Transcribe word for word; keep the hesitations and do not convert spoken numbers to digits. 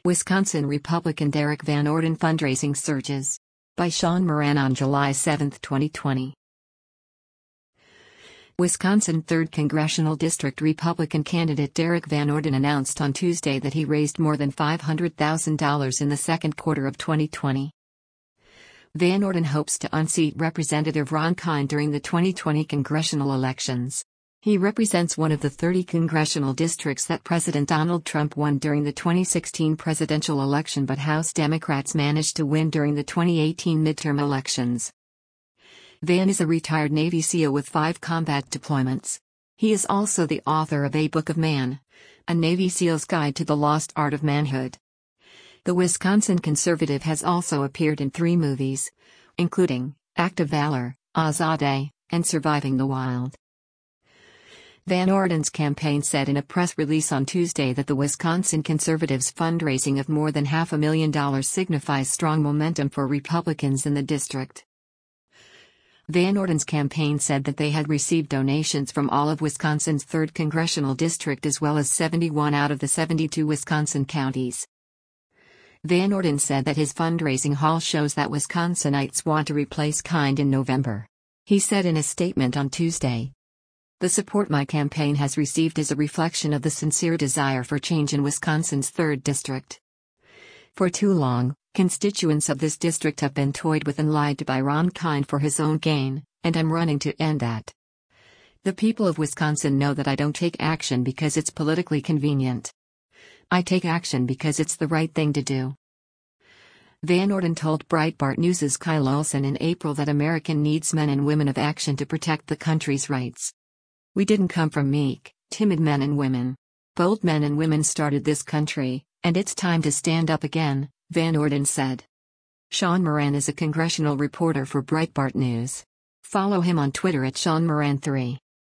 Wisconsin Republican Derek Van Orden fundraising surges. By Sean Moran on July seventh, twenty twenty. Wisconsin third Congressional District Republican candidate Derek Van Orden announced on Tuesday that he raised more than five hundred thousand dollars in the second quarter of twenty twenty. Van Orden hopes to unseat Representative Ron Kind during the twenty twenty congressional elections. He represents one of the thirty congressional districts that President Donald Trump won during the twenty sixteen presidential election, but House Democrats managed to win during the twenty eighteen midterm elections. Van is a retired Navy SEAL with five combat deployments. He is also the author of A Book of Man, a Navy SEAL's guide to the lost art of manhood. The Wisconsin conservative has also appeared in three movies, including Act of Valor, Azadeh, and Surviving the Wild. Van Orden's campaign said in a press release on Tuesday that the Wisconsin conservatives' fundraising of more than half a million dollars signifies strong momentum for Republicans in the district. Van Orden's campaign said that they had received donations from all of Wisconsin's third congressional district as well as seventy-one out of the seventy-two Wisconsin counties. Van Orden said that his fundraising haul shows that Wisconsinites want to replace Kind in November. He said in a statement on Tuesday, "The support my campaign has received is a reflection of the sincere desire for change in Wisconsin's third district. For too long, constituents of this district have been toyed with and lied to by Ron Kind for his own gain, and I'm running to end that. The people of Wisconsin know that I don't take action because it's politically convenient. I take action because it's the right thing to do." Van Orden told Breitbart News' Kyle Olson in April that America needs men and women of action to protect the country's rights. "We didn't come from meek, timid men and women. Bold men and women started this country, and it's time to stand up again," Van Orden said. Sean Moran is a congressional reporter for Breitbart News. Follow him on Twitter at Sean Moran three.